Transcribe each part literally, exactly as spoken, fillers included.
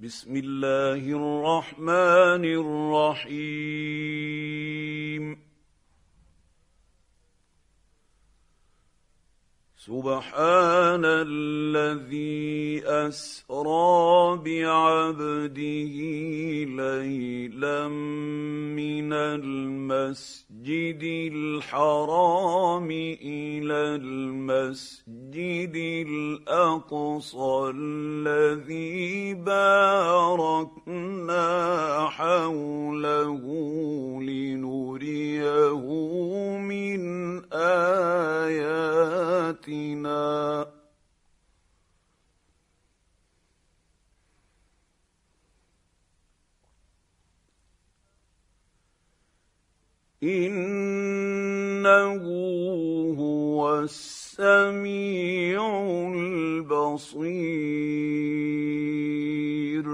بسم الله الرحمن الرحيم. سبحان الذي أسرى بعبده ليلا من المسجد الحرام إلى المسجد الأقصى الذي باركنا حوله لنريه من آياتنا إنه هو السميع البصير.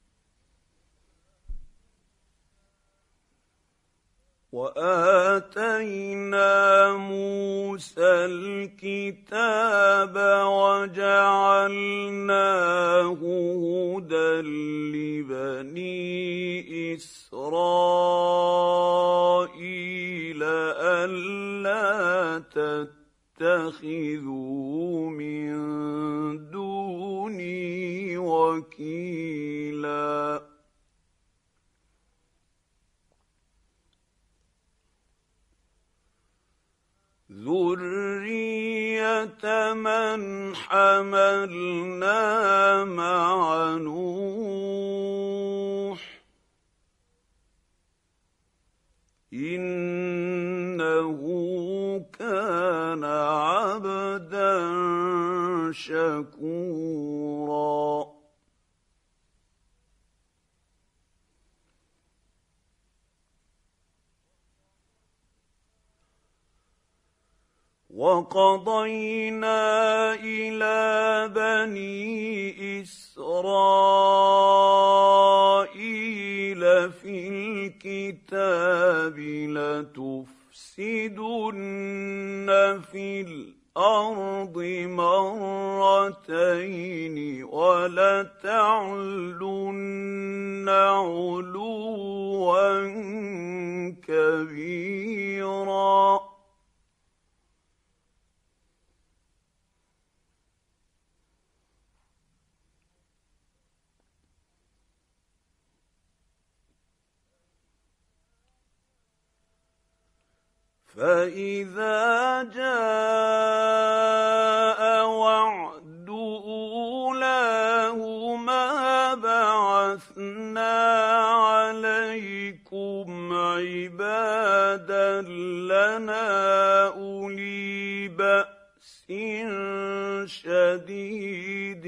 وآتينا موسى الكتاب وجعلناه هدى لبني إسرائيل ألا تتخذوا من دوني وكيلا. ذرية من حملنا مع نوح إنه كان عبدا شكورا. وقضينا إلى بني إسرائيل في الكتاب لتفسدن في الأرض مرتين ولتعلن علوا كبيرا. فإذا جاء وعد أولاهما بعثنا عليكم عبادا لنا أولي بأس شديد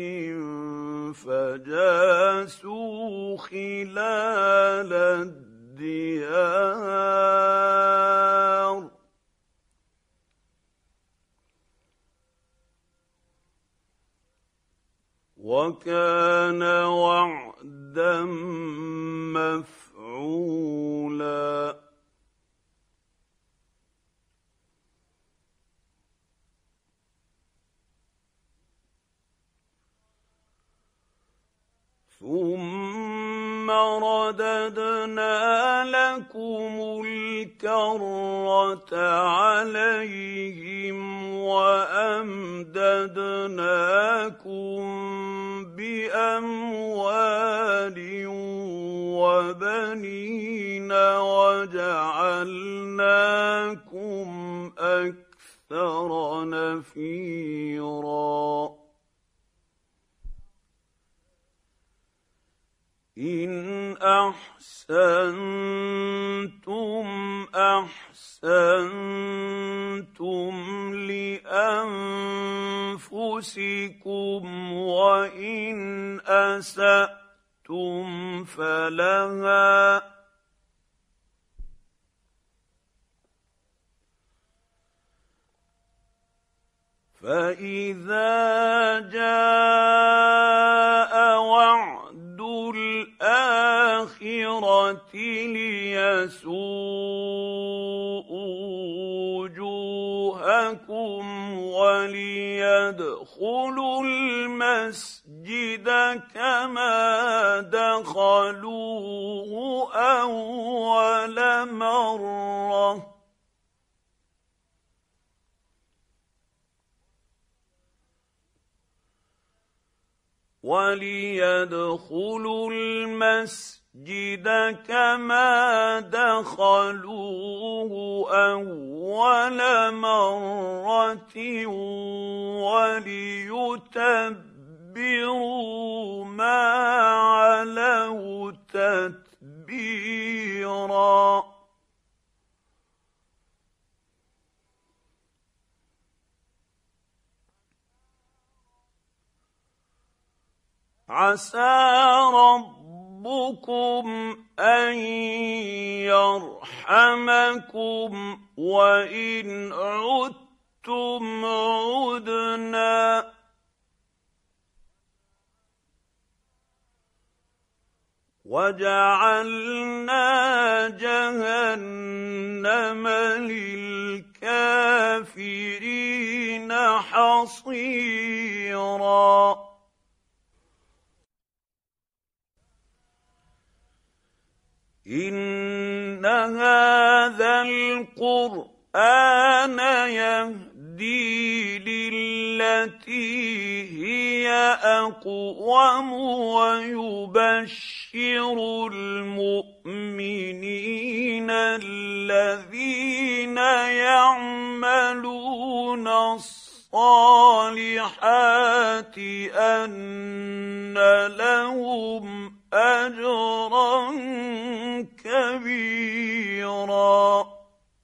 فجاسوا خلال الديار وكان وعدا مفعولا. ثم رددنا لكم الكرة عليهم وأمددناكم بأموال وبنين وجعلناكم أكثر نفيرا. إن أحسنتم أحسنتم لأنفسكم وإن أسأتم فلها فإذا جاء وعد الآخرة ليسوءوا وجوهكم وليدخلوا المسجد كما دخلوه أول مرة وليدخلوا المسجد كما دخلوه أول مرة وليتبروا ما علوا تتبيرا. عسى ربكم أن يرحمكم وإن عدتم عدنا وجعلنا جهنم للكافرين حصيرا. إن هذا القرآن يهدي للتي هي أقوم ويبشر المؤمنين الذين يعملون الصالحات أن لهم أجرا كبيرا.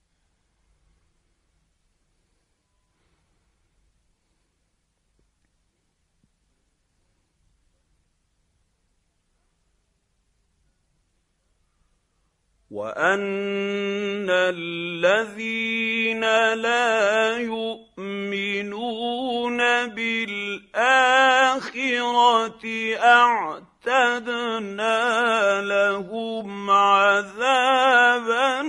وأن الذين لا يؤمنون بالآخرة أعتدنا لهم عذابا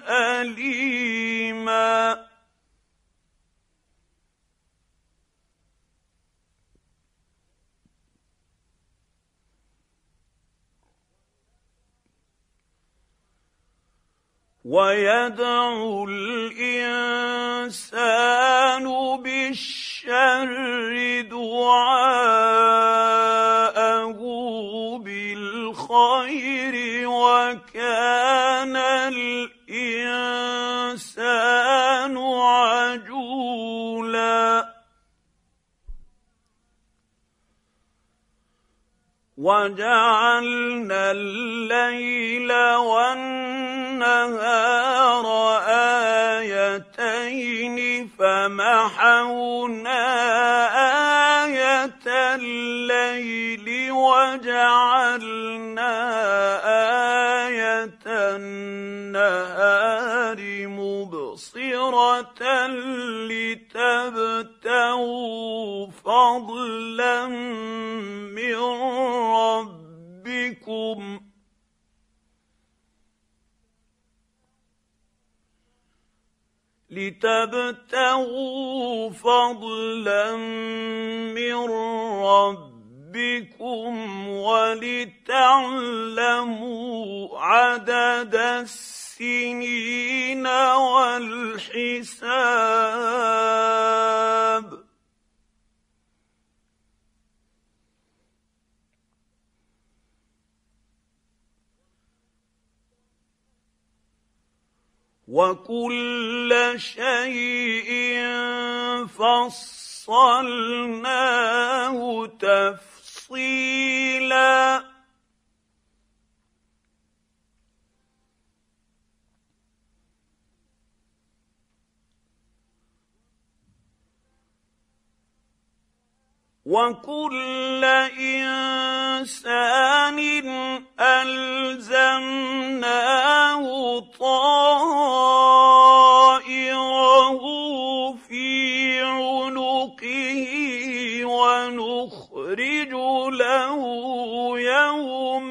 أليما. ويدعو الإنسان بالشر دعاءه بالخير وكان الإنسان عجولا. وجعلنا الليل والنهار آيتين فمحونا آية الليل وجعلنا آية النهار مبصرة لتبتغوا فضلا من ربكم لتبتغوا فضلا من ربكم ولتعلموا عدد السنين والحساب. وكل شيء فصلناه تفصيلا. وكل إنسان ألزمناه طائره في عنقه ونخرج له يوم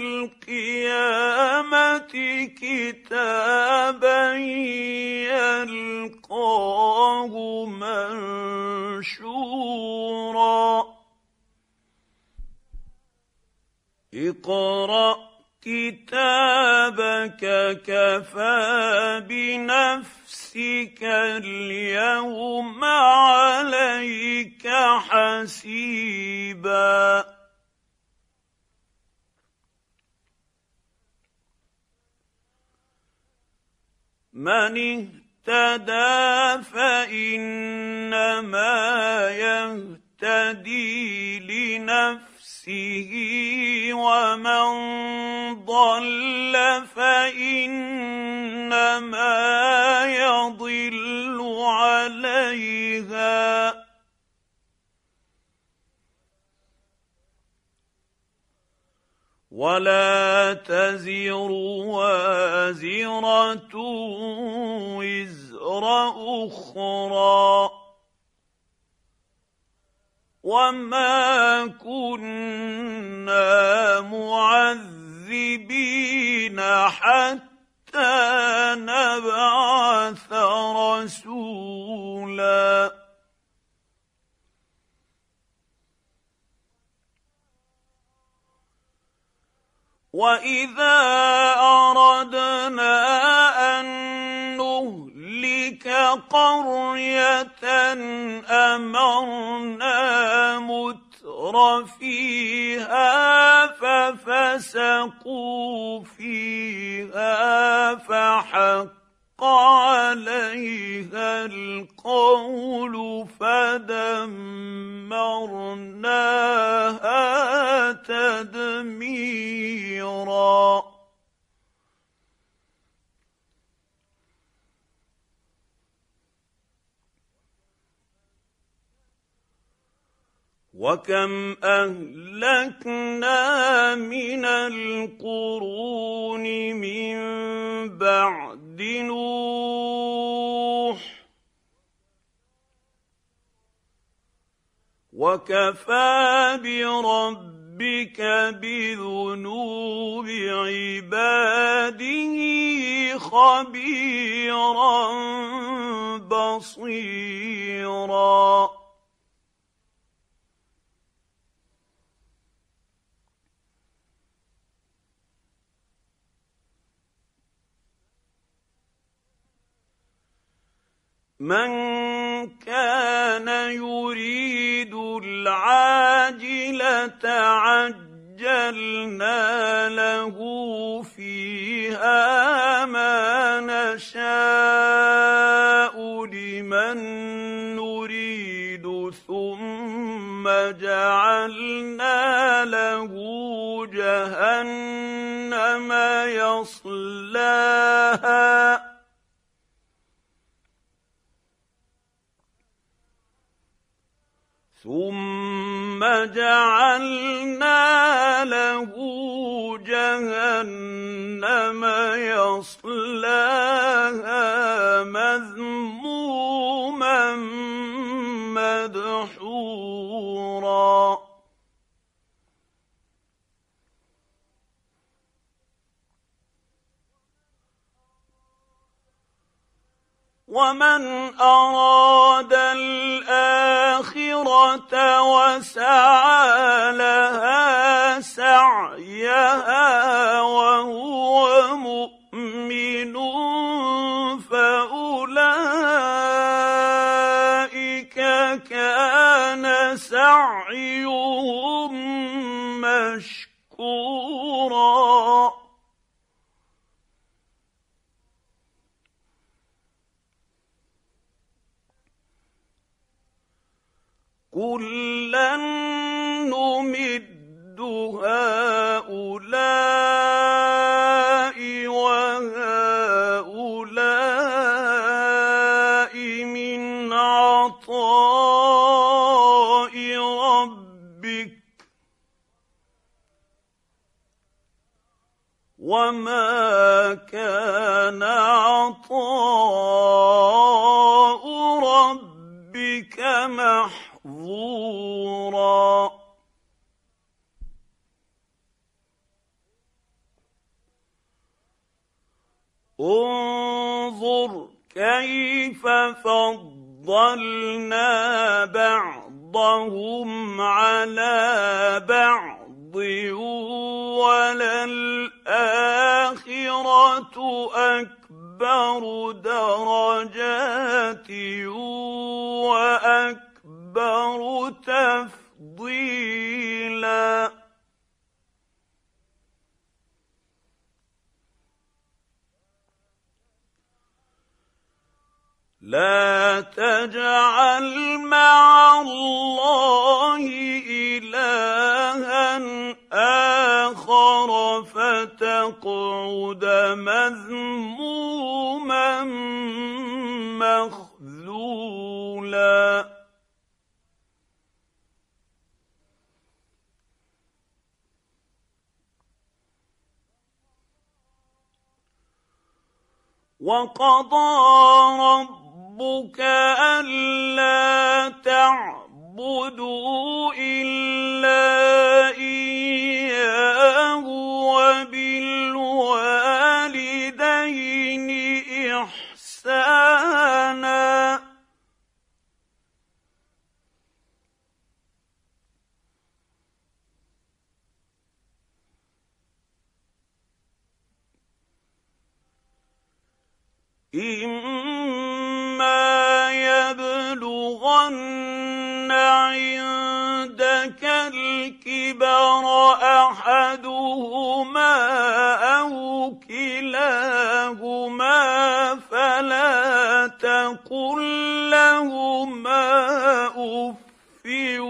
القيامة كتابا يلقاه منشورا. اقرأ كتابك كفى بنفسك اليوم عليك حسيبا من اهتدى فإنما يهتدي لنفسه ومن ضل فإنما يضل عليها ولا تزر وازرة وزر أخرى وما كنا معذبين حتى نبعث رسولا وإذا أردنا أن نهلك قرية أمرنا متر فيها ففسقوا فيها فحق عليها القول فدمرناها تدميرا وكم أهلكنا من القرون من بعد نوح وكفى بربك بذنوب عباده خبيرا بصيرا من كان يريد العاجلة عجلنا له فيها ما نشاء لمن نريد ثم جعلنا له جهنم يصلاها ثم جعلنا له جهنم يصلاها مذموما مدحورا ومن أراد الآخرة وسعى لها سعيها وهو مؤمن فأولئك كان سعيهم مشكورا كلا نمد هؤلاء وهؤلاء من عطاء ربك وما كان عطاء ربك محظورا انظر كيف فضلنا بعضهم على بعض وَلَلْآخِرَةُ أَكْبَرُ دَرَجَاتٍ وَأَكْبَرُ تَفْضِيلًا لَا تَجْعَلْ مَعَ اللَّهِ إِلَٰهًا آخَرَ فَتَقْعُدَ مَذْمُومًا مَّخْذُولًا وَقَضَىٰ رَبُّكَ أَلَّا تَعْبُدُوا إِلَّا إِيَّاهُ وَبِالْوَالِدَيْنِ إِحْسَانًا إِمَّا يَبْلُغَنَّ عِندَكَ الْكِبَرَ أَحَدُهُمَا أَوْ كِلَاهُمَا فَلَا تَقُل لَّهُمَا أُفٍّ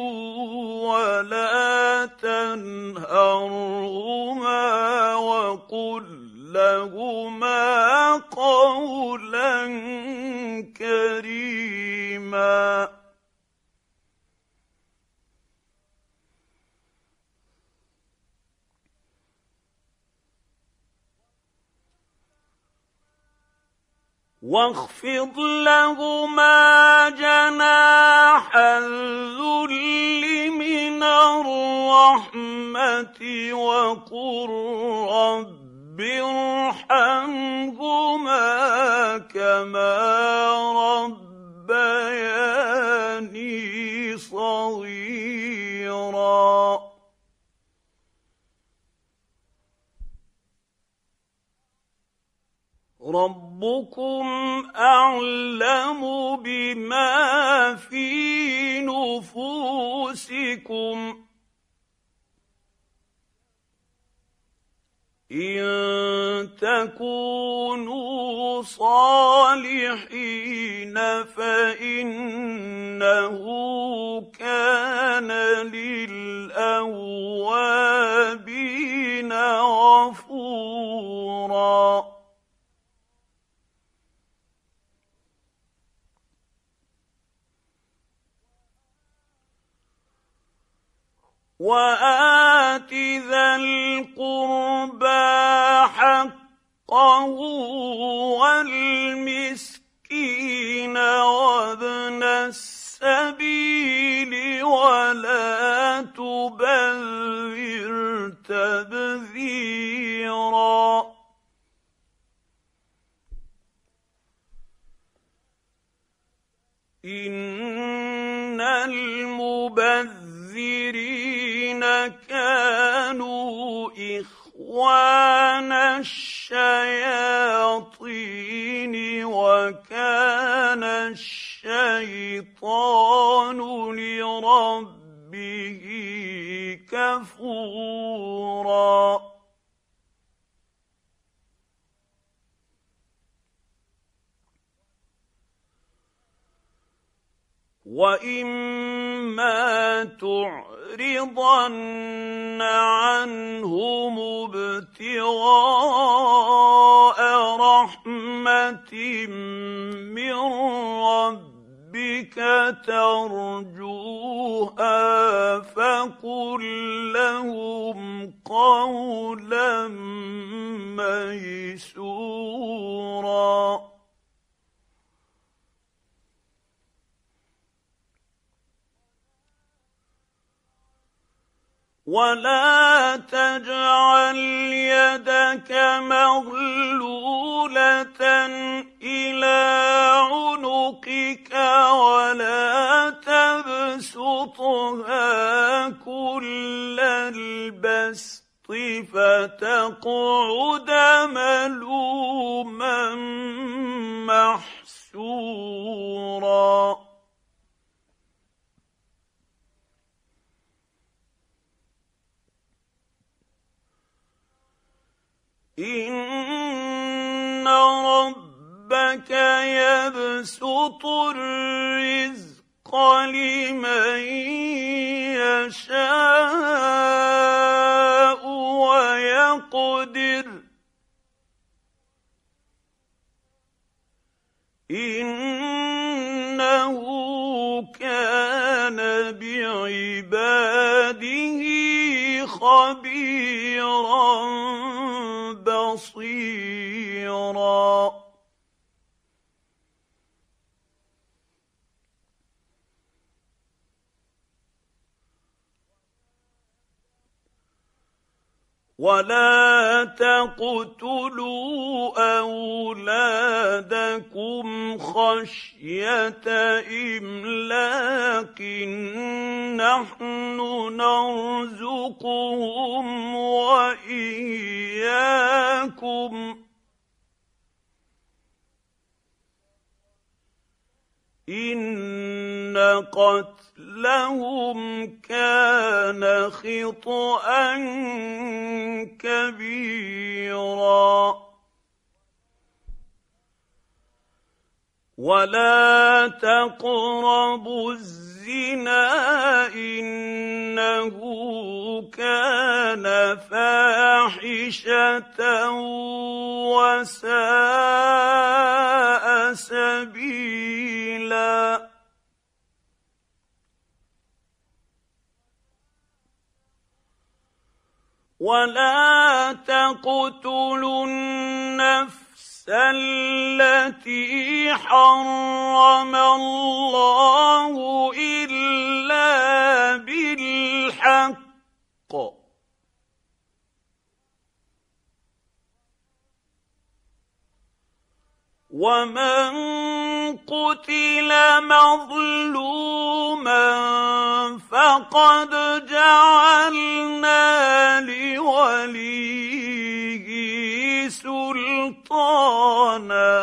وَلَا تَنْهَرْهُمَا وَقُل لَّهُمَا قَوْلًا كَرِيمًا وَاخْفِضْ لَهُمَا جَنَاحَ الذُّلِّ مِنَ الرَّحْمَةِ وَقُل رَّبِّ ارْحَمْهُمَا كَمَا رَبَّيَانِي صَغِيرًا رَبُّكُمْ أَعْلَمُ بِمَا فِي نُفُوسِكُمْ إِن تَكُونُوا صَالِحِينَ فَإِنَّهُ كَانَ لِلْأَوَّابِينَ غَفُورًا وَآتِ ذَا الْقُرْبَىٰ حَقَّهُ وَالْمِسْكِينَ وَابْنَ السَّبِيلِ وَلَا تُبَذِّرْ تَبْذِيرًا إِنَّ الْمُبَذِّرِينَ كَانُوا إِخْوَانَ الشَّيَاطِينِ وَكَانَ الشَّيْطَانُ لِرَبِّهِ كَفُورًا وَإِمَّا تُعْرِضَنَّ عَنْهُمُ ابْتِغَاءَ رَحْمَةٍ مِّن رَّبِّكَ تَرْجُوهَا فَقُل لَّهُمْ قَوْلًا مَّيْسُورًا وَلَا تَجْعَلْ يَدَكَ مَغْلُولَةً إِلَىٰ عُنُقِكَ وَلَا تَبْسُطْهَا كُلَّ الْبَسْطِ فتقعد ملوما محسورا. إن ربك يبسط الرزق لمن يشاء ويقدر إنه كان بعباده خبيرا بصيرا. ولا تقتلوا أولادكم خشية إملاق نحن نرزقهم وإياكم إن قتلهم كان خطأ كبيرا. ولا تقربوا الزنا إنه كان فاحشة وساء سبيلا. ولا تقتلوا النفس التي حرم الله إلا بالحق ومن قتل مظلوما فقد جعلنا لوليه سلطانا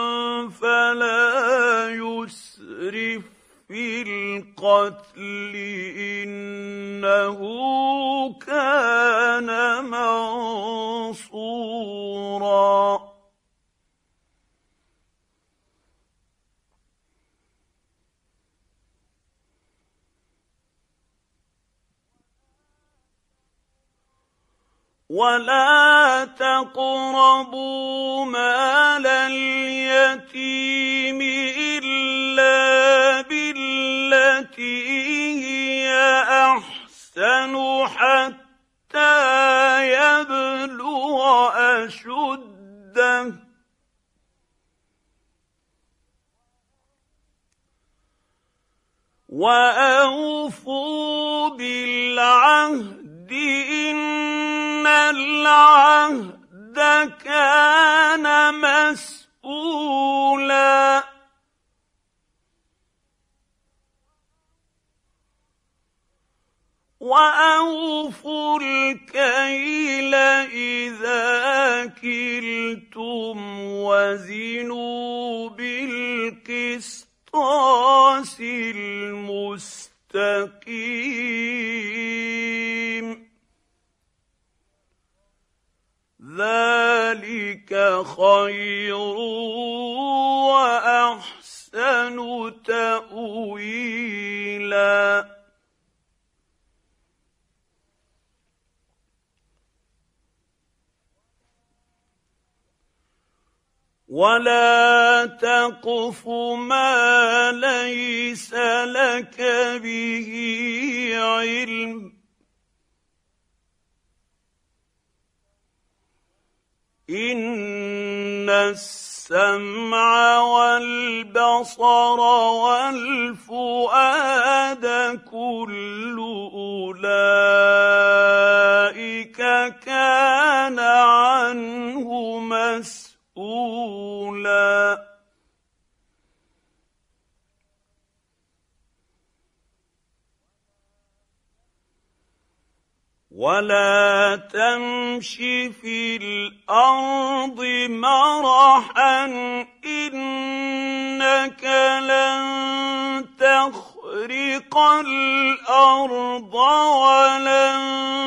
فلا يسرف في القتل إنه كان منصورا. ولا تقربوا مال اليتيم إلا بالتي هي أحسن حتى يبلغ أشده وأوفوا بالعهد إن العهد كان مسؤولا. وأوفوا الكيل إذا كلتم وزنوا بالقسطاس المستقيم ذلك خير وأحسن تأويلا. ولا تقف ما ليس لك به علم إن السمع والبصر والفؤاد كل أولئك كان عنه مسؤولا. ولا تمش في الأرض مرحا إنك لن تخرق الأرض ولن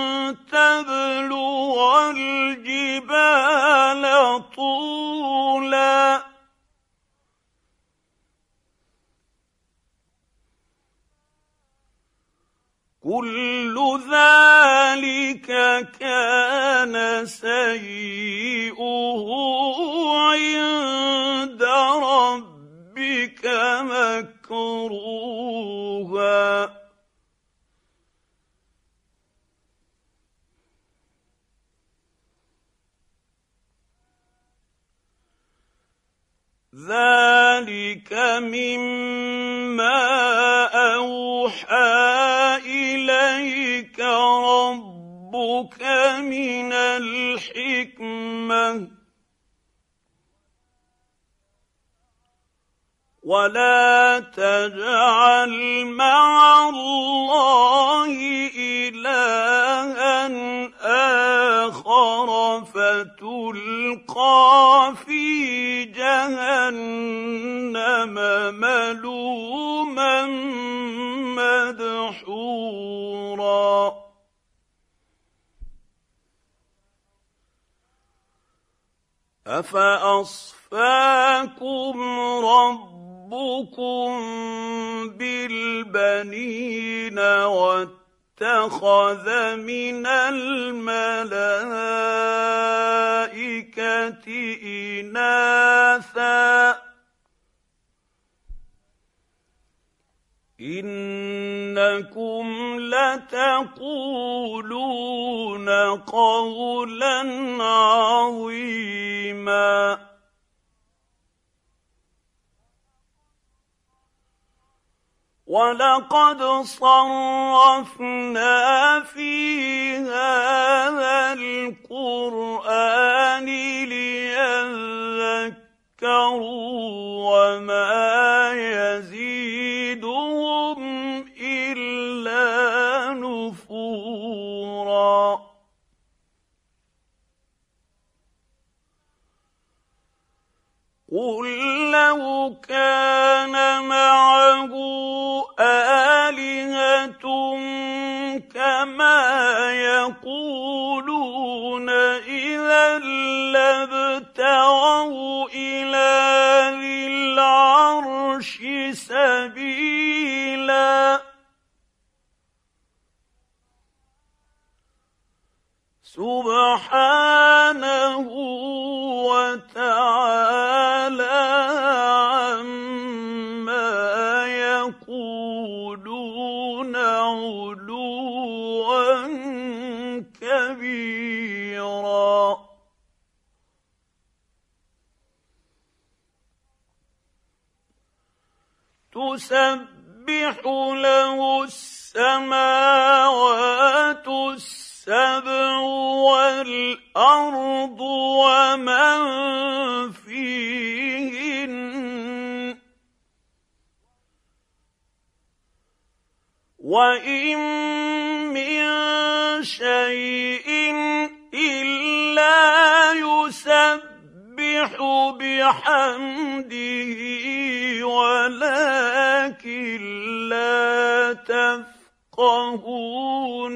تبلغ الجبال طولا كل ذلك كان سيئه عند ربك مكروها ذلك مما أوحى إليك ربك من الحكمة ولا تجعل مع الله إلها آخر فتلقى في جهنم ملوما مدحورا أفأصفاكم ربكم بالبنين واتخذ من الملائكة إناثا إنكم لتقولون قولا عظيما ولقد صرفنا في هذا القرآن ليذكروا وما يزيدهم إلا نفورا قل لو كان معه آلهة كما يقولون إذا لابتغوا إلى ذي العرش سبيلا سبحانه وتعالى عما يقولون علوا كبيرا تسبح له السماوات السبع والأرض ومن فيهن وإن من شيء إلا يسبح بحمده ولكن لا تفقهون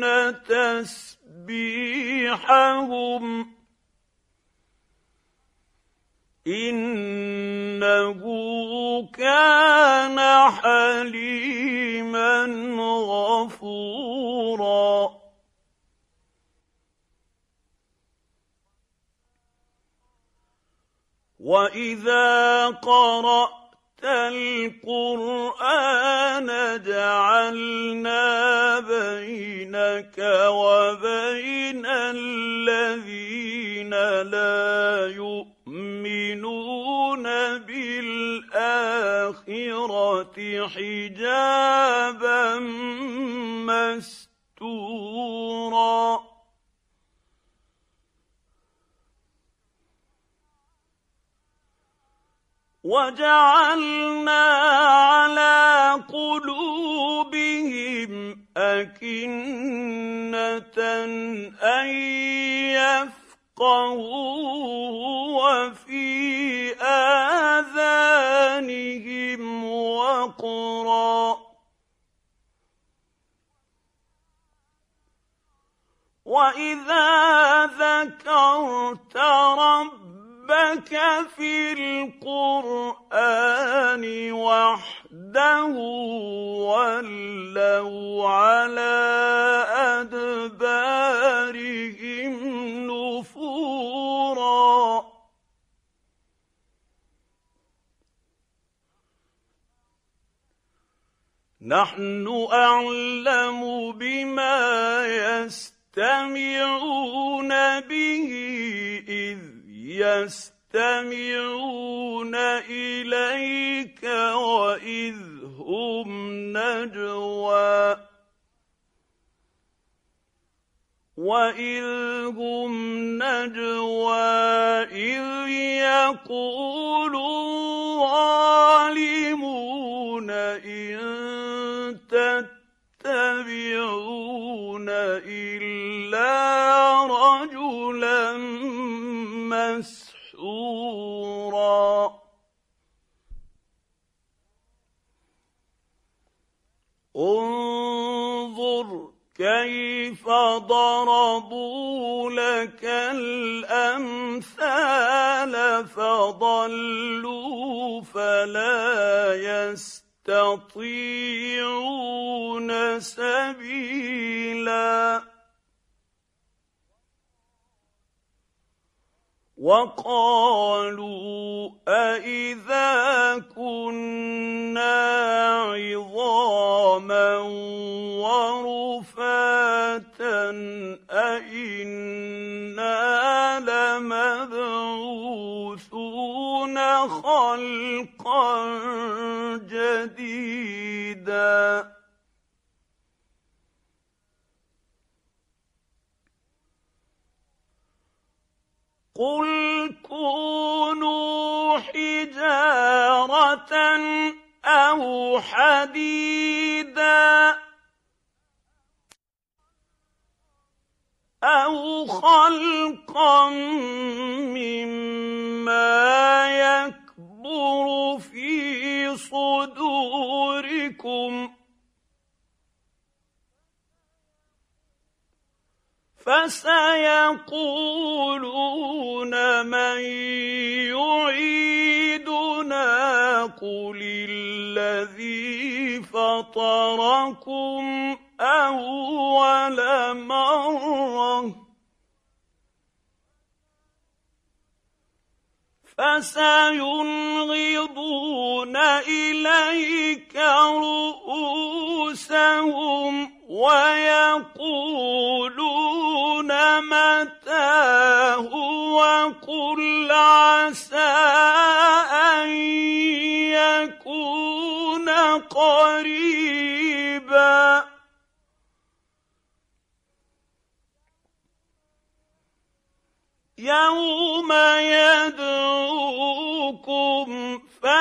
تسبيحهم إنه كان حليما غفورا وإذا قرأت القرآن جعلنا بينك وبين الذين لا يؤمنون بالآخرة حجابا مستورا وجعلنا على قلوبهم أكنة أكنة أن يفقهوه وفي آذانهم وقرا وإذا ذكرت ربك في القرآن وحده ولوا على أدبارهم نفورا نحن أعلم بما يستمعون به إذ يستمعون إليك وإذ هم نجوى وإذ هم نجوى إذ يقول الظالمون إن تتبعون إلا رجلا مسحورا انظر كيف ضربوا لك الأمثال فضلوا فلا يستطيعون سبيلا وقالوا أإذا كنا عظاما ورفاتا أإنا لمبعوثون خلقا جديدا قل كونوا حجارة أو حديدا أو خلقا مما يكبر في صدوركم فسيقولون من يعيدنا قل الذي فطركم أول مرة فسينغضون إليك رؤوسهم ويقولون متاه وقل عسى أن يكون قريبا يوم يدعوكم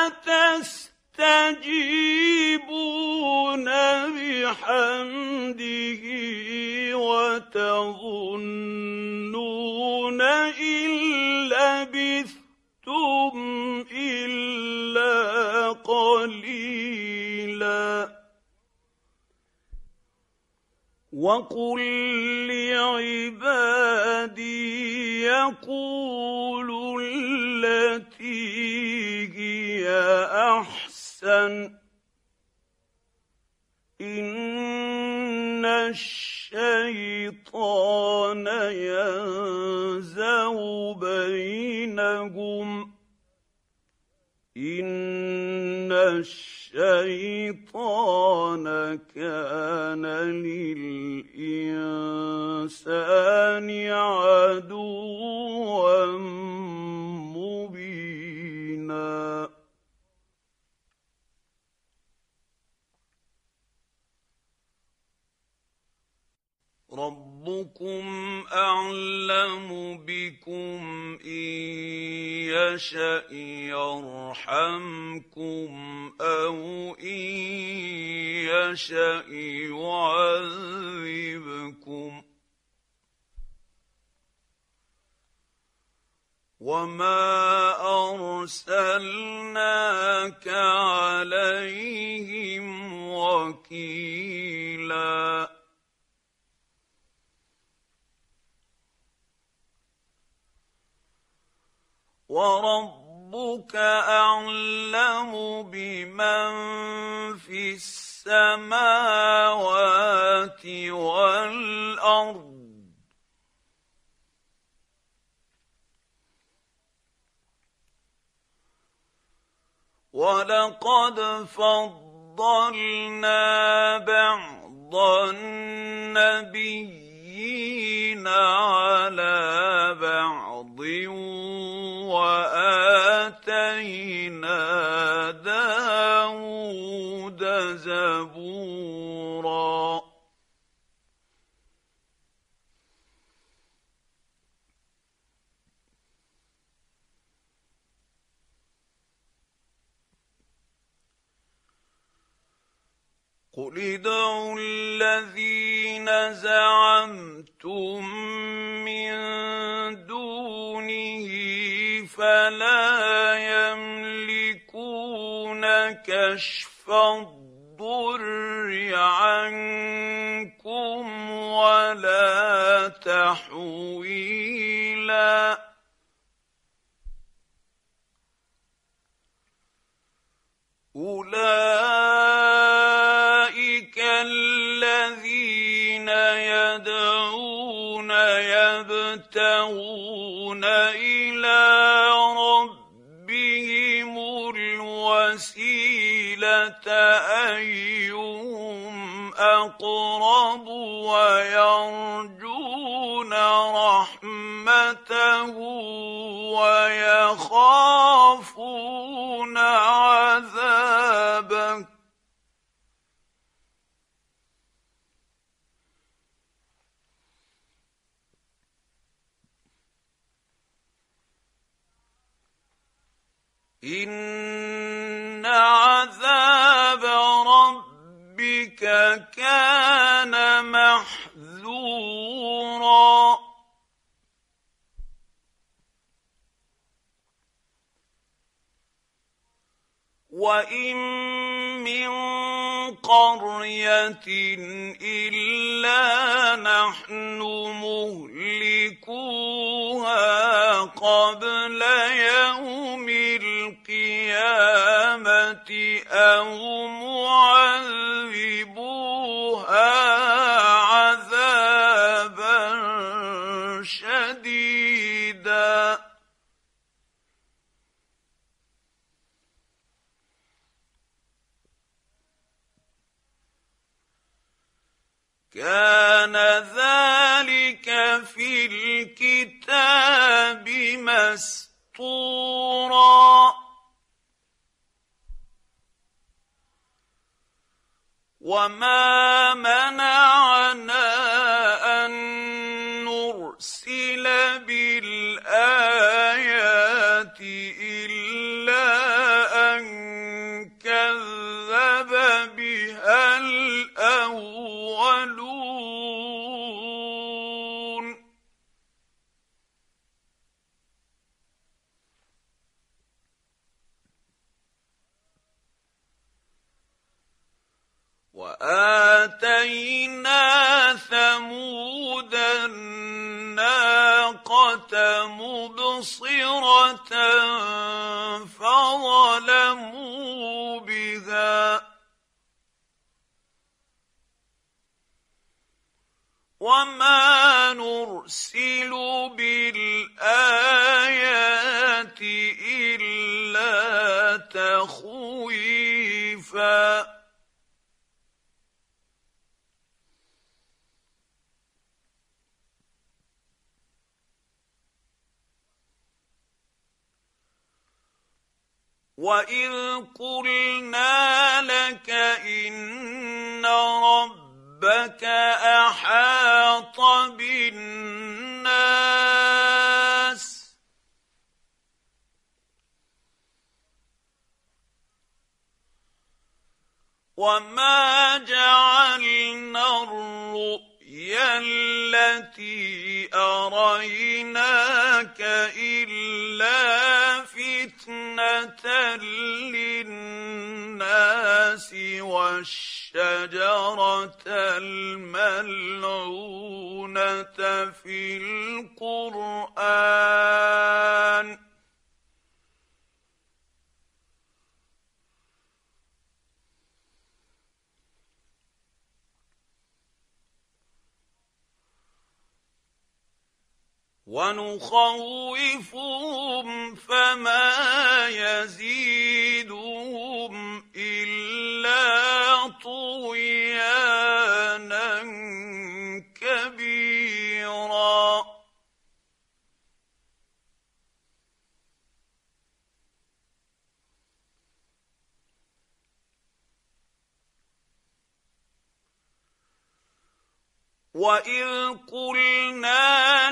فتستجيبون بحمده وتظنون إن لبثتم إلا قليلا وقل لعبادي يقولوا التي هي أحسن إن الشيطان ينزغ بينهم إن الشيطان كان للإنسان عدوا مبينا ربكم أعلم أعلم بكم إن يشأ يرحمكم أو إن يشأ يعذبكم وما أرسلناك عليهم وكيلا وربك أعلم بمن في السماوات والأرض ولقد فضلنا بعض النبيين على بعض وآتينا داود زبورا قل ادعوا الذين زعمتم من دونه فلا يملكون كشف الضر عنكم ولا تحويلا أولئك الذين يدعون يبتغون إلى ربهم الوسيلة أيهم أقرب ويرجون رحمته ويخافون عذابه إن عذاب ربك كان محذورا وإن من قرية إلا نحن مهلكوها قبل يوم القيامة أو معذبوها عذابا شديدا كان ذلك في الكتاب مسطورا وما منعنا أن نرسل بالآيات إلا أن كذب بها الأولون وآتينا ثمود الناقة مبصرة فظلموا بها وما نرسل بالآيات إلا تخويفا وإذ قلنا لك إن ربك أحاط بالناس وما جعلنا الرؤيا التي أريناك إلا فتنة للناس والشجرة الملعونة في القرآن ونخوفهم فما يزيدهم إلا طغيانا كبيرا وَإِذْ قُلْنَا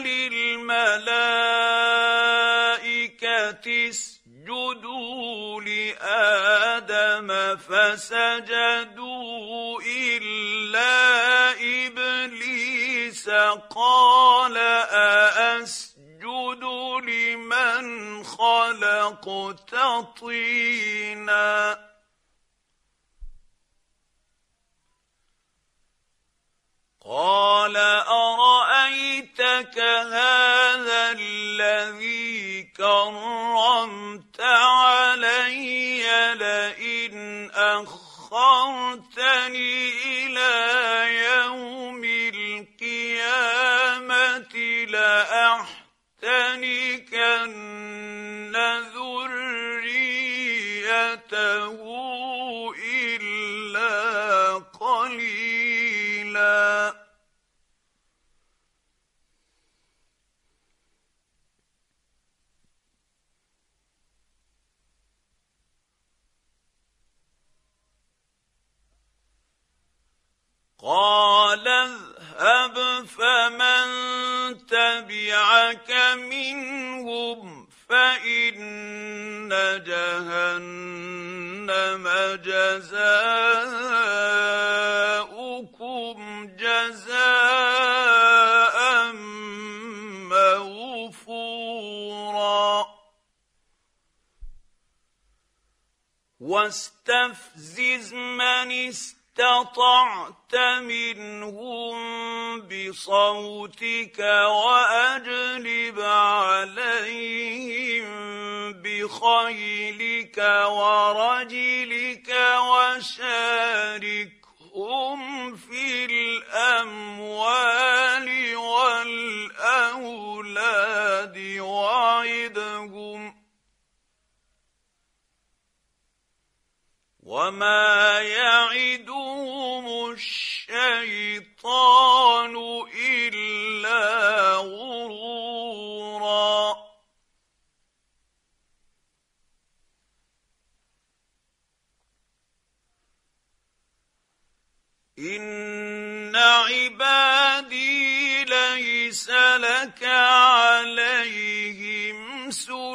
لِلْمَلَائِكَةِ اسْجُدُوا لِآدَمَ فَسَجَدُوا إِلَّا إِبْلِيسَ قَالَ أَأَسْجُدُ لِمَنْ خَلَقْتَ طِينًا قال أرأيتك هذا الذي كرمت علي لئن أخرتني إلى يوم القيامة لأحتنكن ذريته إلا قليلا قال اذهب فمن تبعك منهم فإن جهنم جزاؤكم جزاء موفورا واستفزز من استطعت منهم بصوتك وأجلب عليهم بخيلك ورجلك وشاركهم في الأموال والأولاد وعدهم وما يعدهم الشيطان إلا غرورا إن عبادي ليس لك عليهم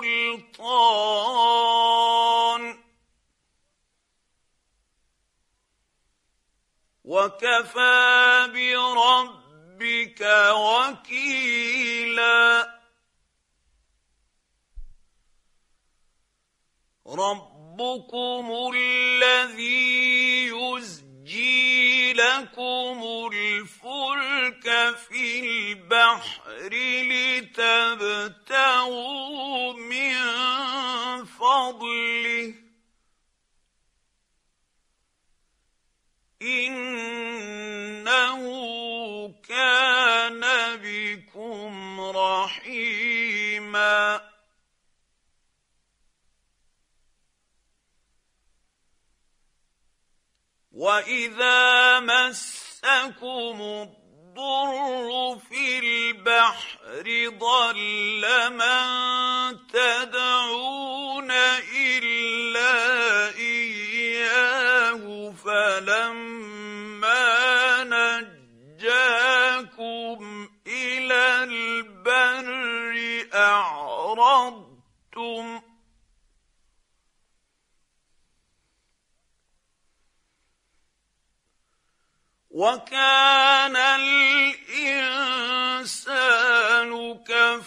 سلطان وكفى بربك وكيلا ربكم الذي يزجي لكم الفلك في البحر لتبتغوا من فضله إنه كان بكم رحيما وإذا مسكم الضر في البحر ضل من تدعون إلا إياه فلما نجاكم إلى البر أعرضتم. وكان الإنسان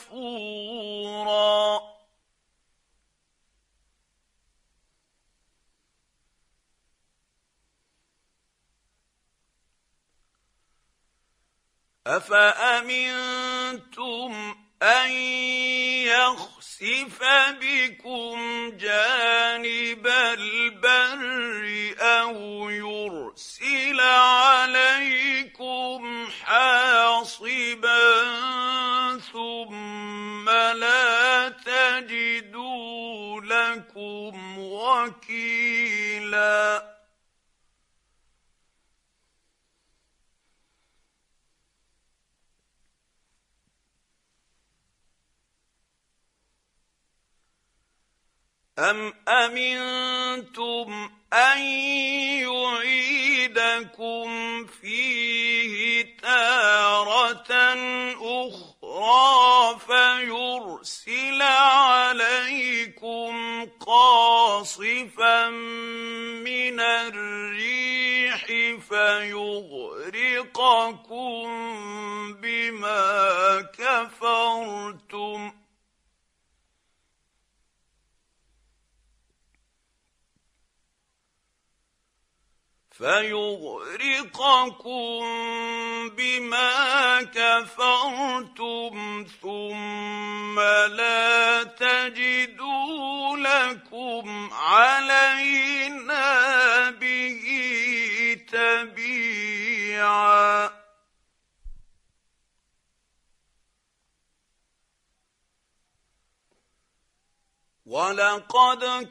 كفورا أفأمنتم أن يخسف بكم جانب البر أو يرسل عليكم حاصبا ثم لا تجدوا لكم وكيلا أم أمنتم أن يعيدكم فيه تارة أخرى فيرسل عليكم قاصفا من الريح فيغرقكم بما كفرتم فيغرقكم بما كفرتم ثم لا تجدوا لكم علينا به تبيعا ولقد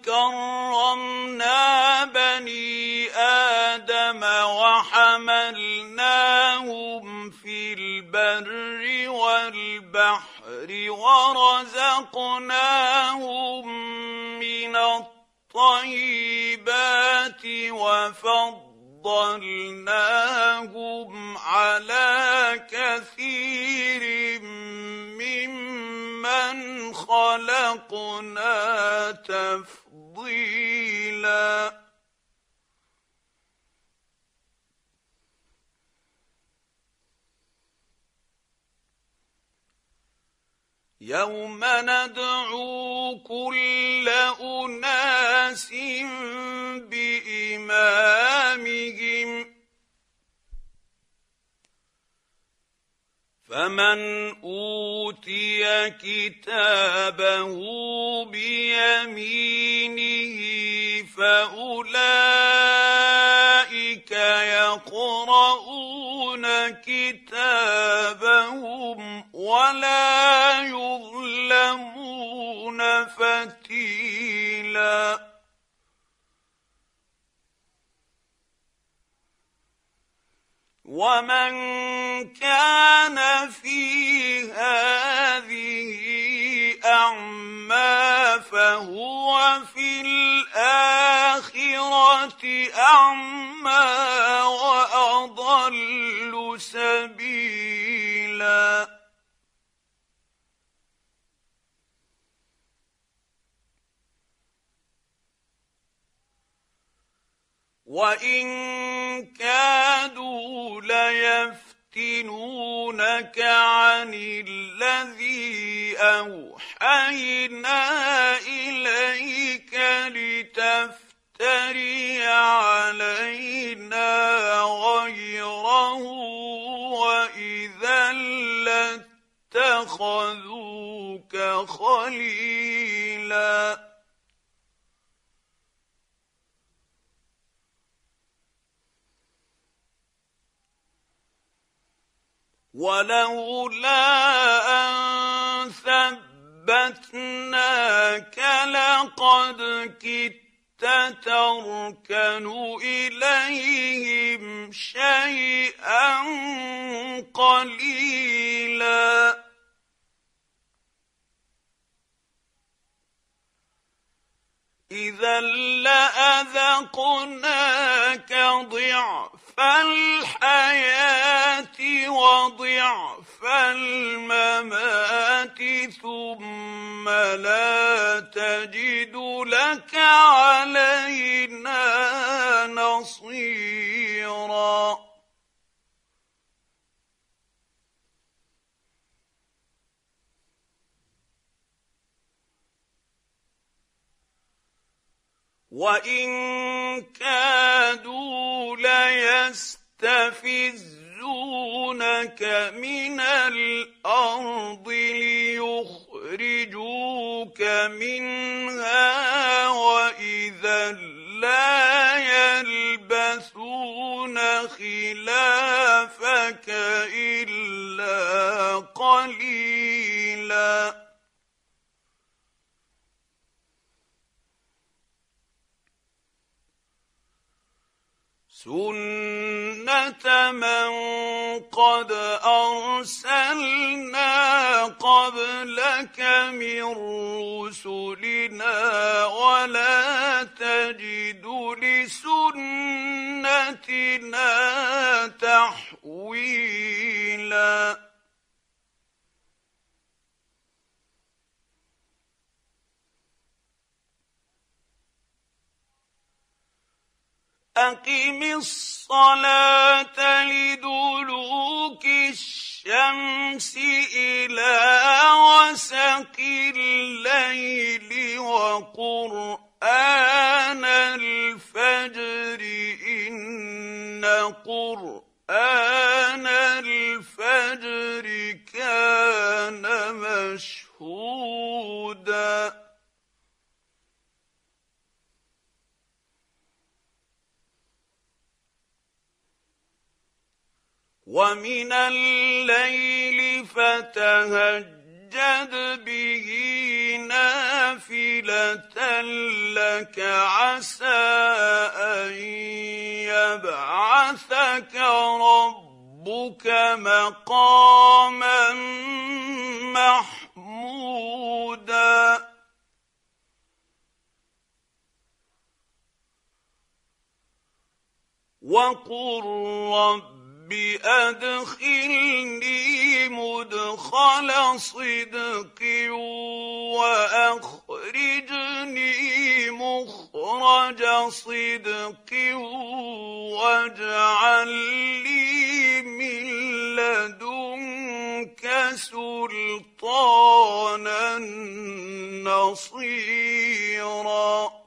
كرمنا بني آدم وحملناهم في البر والبحر ورزقناهم من الطيبات وفضلناهم على كثير ممن خلقنا تفضيلا يوم ندعو كل أناس بإمامهم فمن أوتي كتابه بيمينه فأولئك يقرؤون كتابهم ولا يظلمون فتيلا ومن كان في هذه أعمى فهو في الآخرة أعمى وأضل سبيلا وإن كادوا ليفتنونك عن الذي أوحينا إليك لتفتري علينا غيره وإذا لاتخذوك خليلا ولولا أن ثبتناك لقد كدت تركن إليهم شيئا قليلا إذا لأذقناك ضعف الحياة وضعف الممات ثم لا تجد لك علينا نصيرا وإن كادوا ليستفزونك من الأرض ليخرجوك منها وإذا لا يلبثون خلافك إلا قليلا سنة من قد أرسلنا قبلك من رسلنا ولا تجد لسنتنا تحويلا أقم الصلاة لدلوك الشمس إلى غسق الليل وقرآن الفجر إن قرآن الفجر كان مشهودا ومن الليل فتهجد به نافلة لك عسى أن يبعثك ربك مقاما محمودا وقل رب بأدخلني مدخل صدق وأخرجني مخرج صدق واجعل لي من لدنك سلطانا نصيرا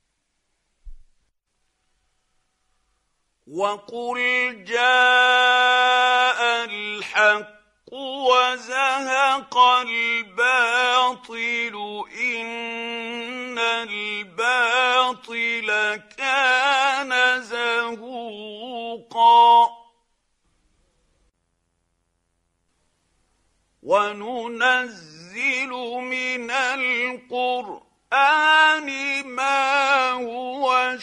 وقل جاء الحق وزهق الباطل إن الباطل كان زهوقا وننزل من القرآن ما هو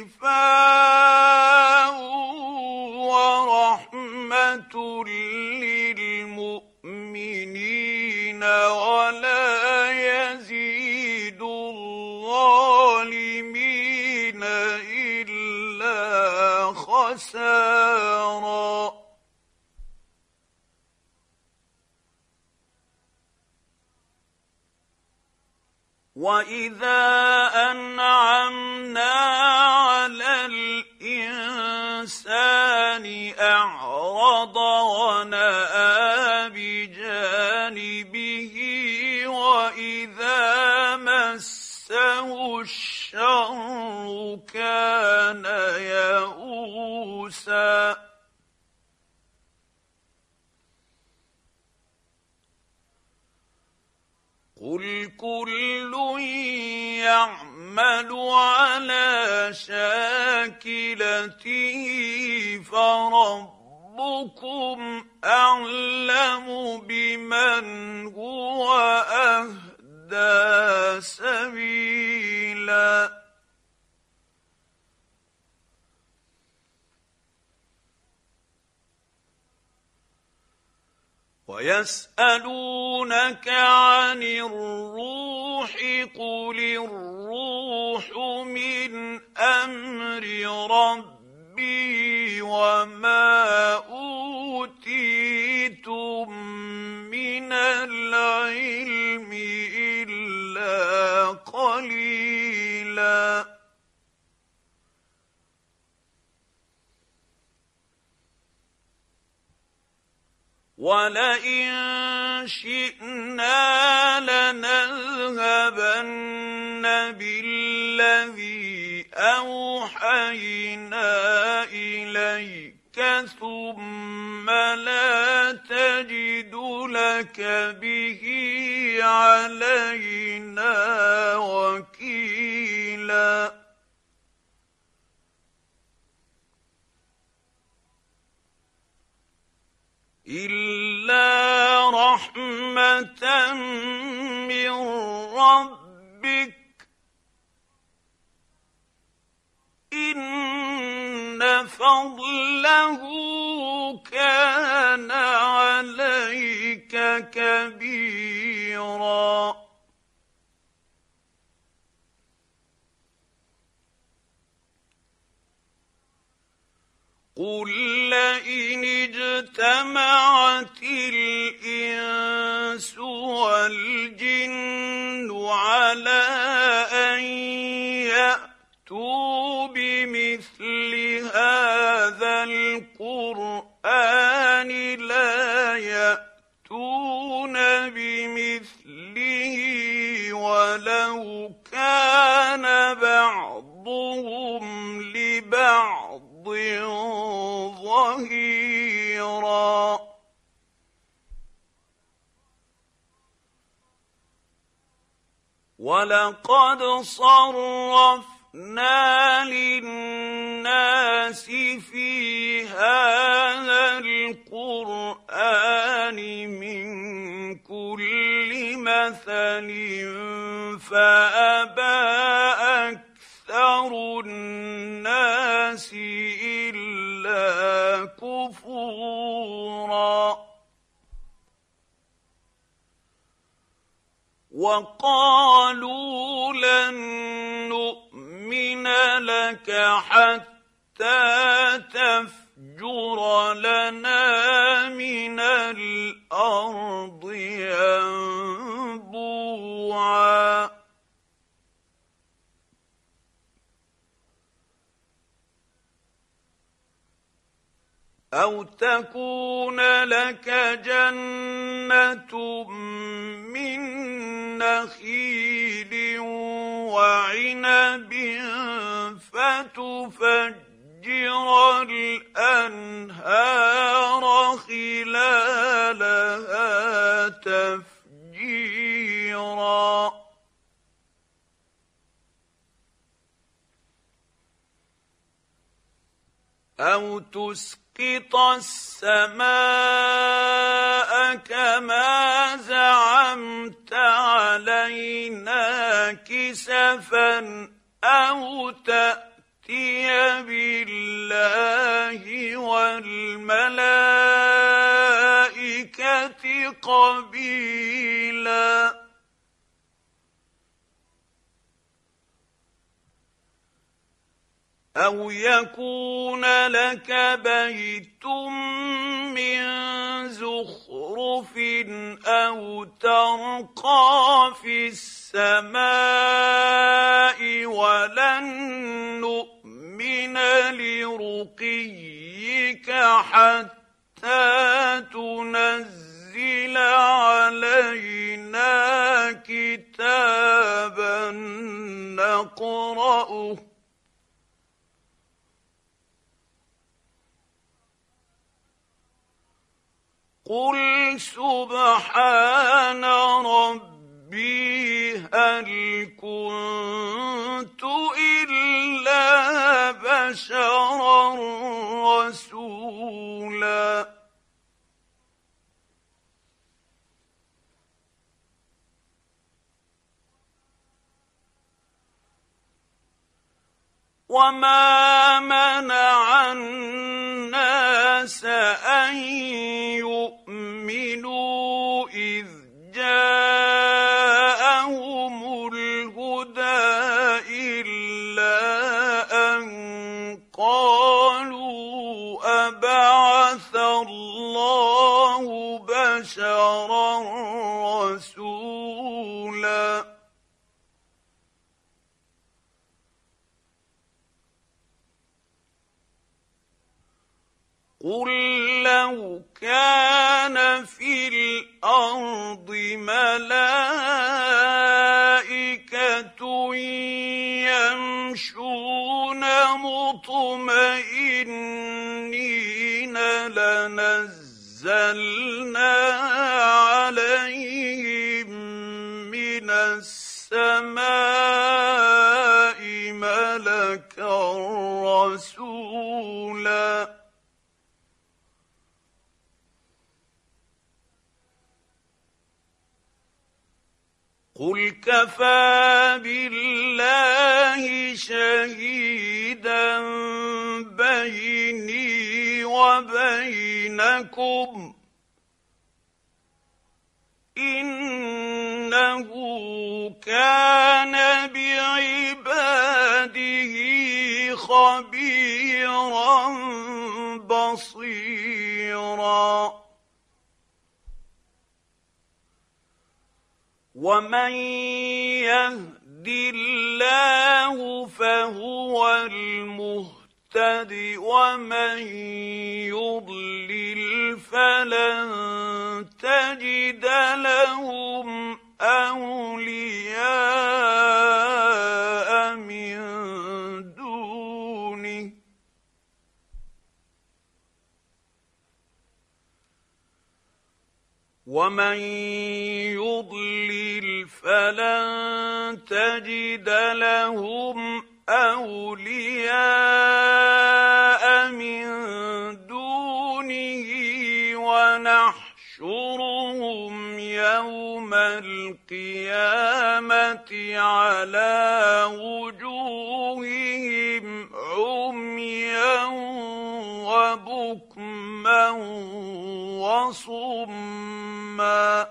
شفاء ورحمة للمؤمنين ولا يزيد الظالمين إلا خسارا وإذا أنعمنا على الإنسان أعرض ونأى بجانبه وإذا مسه الشر كان يئوسا قل كل يعمل على شاكلته فربكم أعلم بمن هو أهدى سبيلا ويسألونك عن الروح قل الروح من أمر ربي وما أوتيتم من العلم إلا قليلا ولئن شئنا لنذهبن بالذي أوحينا إليك ثم لا تجد لك به علينا وكيلا إلا رحمة من ربك إن فضله كان عليك كبيرا قل لئن اجتمعت الإنس والجن على أن يأتوا بمثل هذا القرآن لا يأتون بمثله ولو كان بعضهم لبعض ظهيرا ولقد صرفنا للناس في هذا القرآن من كل مثل فأبى أكثر الناس إلا كفورا وقالوا لن نؤمن لك حتى تفجر لنا من الأرض ينبوعا أو تكون لك جنة من نخيل وعنب فتفجر الأنهار خلالها تفجيرا أو تسقط السماء كما زعمت علينا كسفا أو تأتي بالله والملائكة قبيلا أو يكون لك بيت من زخرف أو ترقى في السماء ولن نؤمن لرقيك حتى تنزل علينا كتابا نقرأه قل سبحان ربي هل كنت إلا بشرا رسولا وما منع الناس أن يؤمنوا إذ جاءهم الهدى إلا أن قالوا أبعث الله بشرا رسولا قل لو كان في الأرض ملائكة يمشون مطمئنين من السماء ملكا رسولا قل كفى بالله شهيدا بيني وبينكم إنه كان بعباده خبيرا بصيرا ومن يهد الله فهو المهتد ومن يضلل فلن تجد لهم أولياء من دونه ومن يضلل فلن تجد لهم أولياء من دونه ونحشرهم يوم القيامة على وجوههم عميا وبكما وصما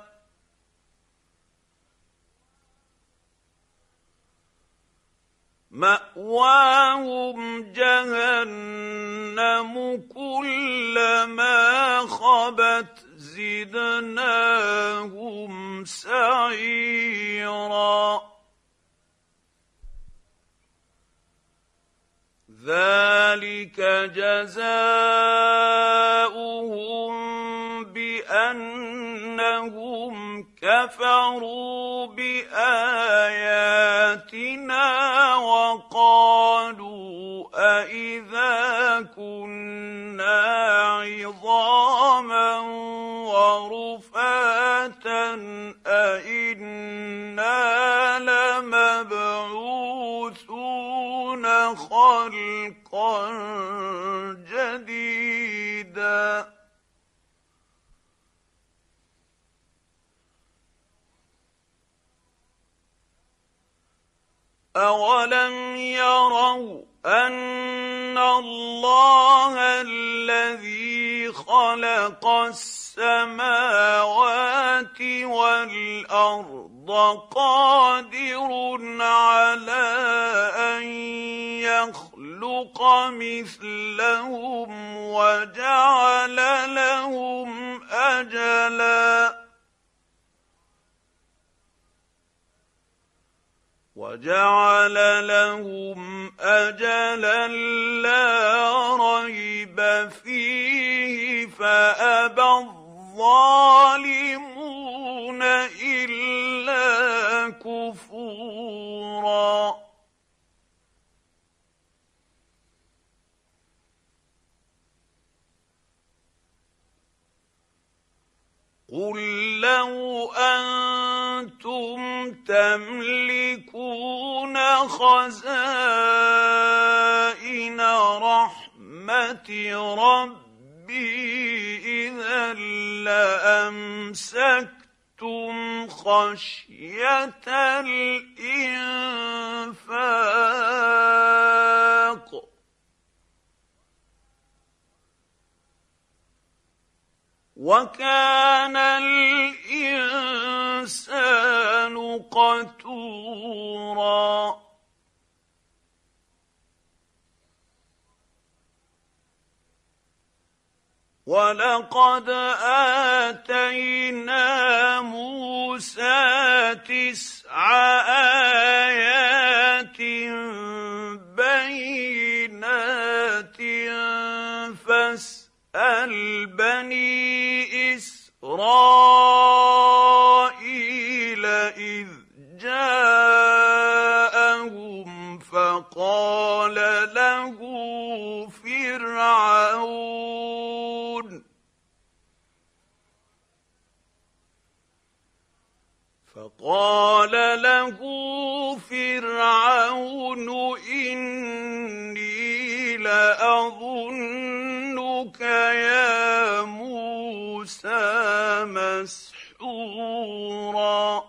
مأواهم جهنم كلما خبت زدناهم سعيرا ذلك جزاؤهم بأنهم كفروا بآياتنا وقالوا أإذا كنا عظاما ورفاتا أإنا لمبعوثون خلقا جديدا أولم يروا أن الله الذي خلق السماوات والأرض قادر على أن يخلق مثلهم وجعل لهم أجلا وجعل لهم أجلا لا ريب فيه فأبى الظالمون إلا كفورا قل لو أنتم تملكون خزائن رحمة ربي إذا لأمسكتم خشية الإنفاق وكان الإنسان قتورا ولقد آتينا موسى تسع آيات بينات فاسأل بني إسرائيل إذ جاءهم فقال له فرعون قال له فرعون إني لأظنك يا موسى مسحورا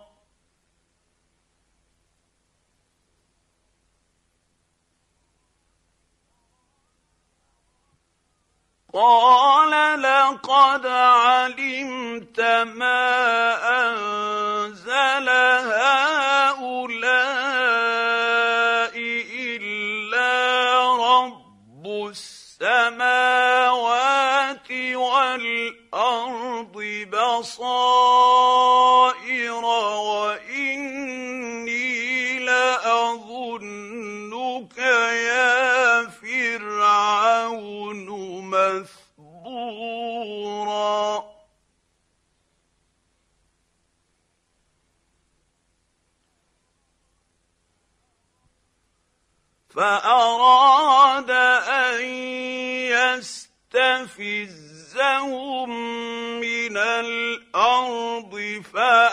قال لقد علمت ما أنزل هؤلاء إلا رب السماوات والأرض بصائر وإني لأظنك يا فرعون مثبورا فأراد أن يستفزهم من الأرض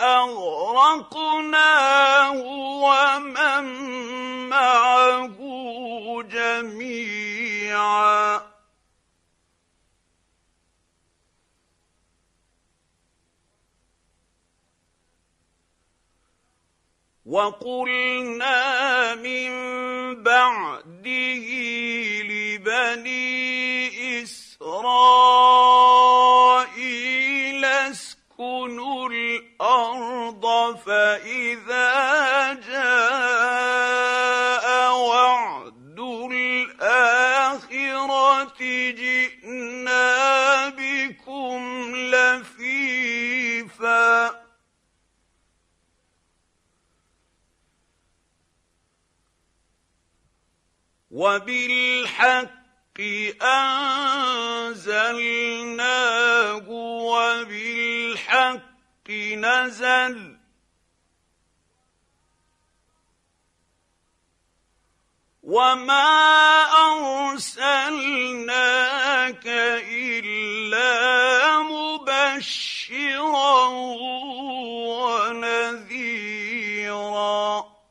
فأغرقناه ومن معه جميعا وقلنا من بعده لبني إسرائيل اسكنوا الأرض فإذا جاء وعد الآخرة جئنا بكم لفيفا وبالحق أنزلناه وبالحق نزل وما أرسلناك إلا مبشرا ونذيرا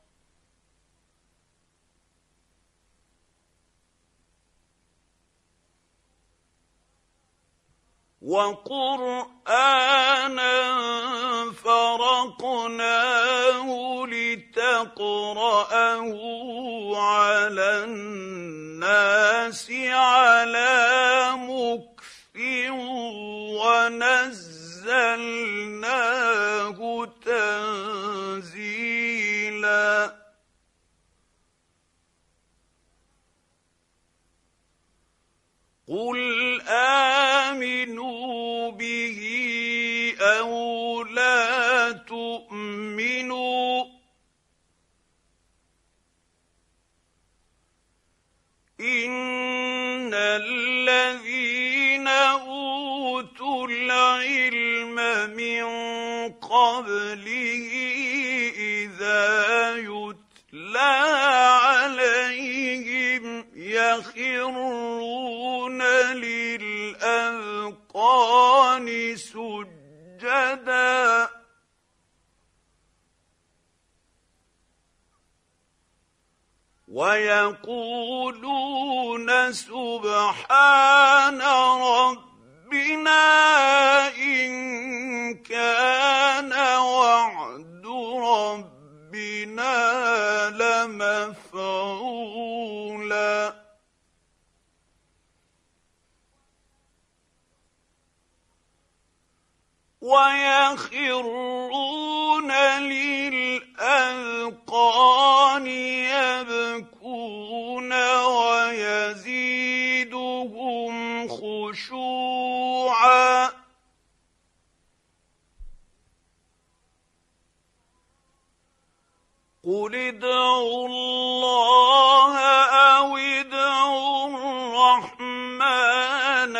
وقرآنا فرقناه لتقرأه على الناس على مكث ونزلناه تنزيلا قل آمنوا به أو لا تؤمنوا إن الذين أوتوا العلم من قبله إذا يتلى عليهم يخرون للأذقان سجدا ويقولون سبحان ربنا إن كان وعد ربنا لمفعولا ويخرون للأذقان يبكون ويزيدهم خشوعا قل ادعوا الله أو ادعوا الرحمن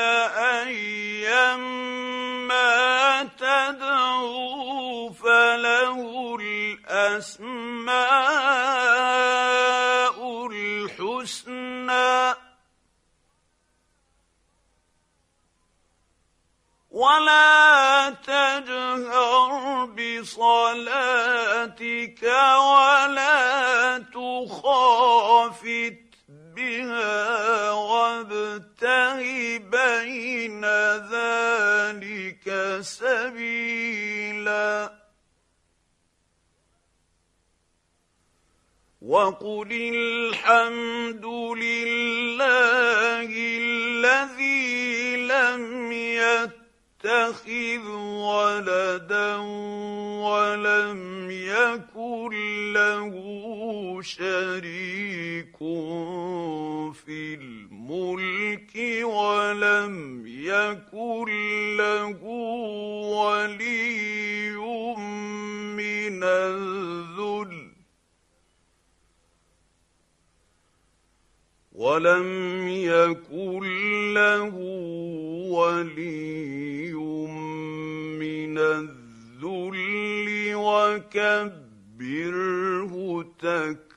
أيما تدعوا فله الأسماء الحسنى ولا تجهر بصلاتك ولا تخافت بها وابتغ بين ذلك سبيلا وقل الحمد لله الذي لم يتخذ ولدا ولم يكن له شريك في الملك ولم يكن له ولي من الذل ولم يكن له ولي من الذل وكبره تكبيرا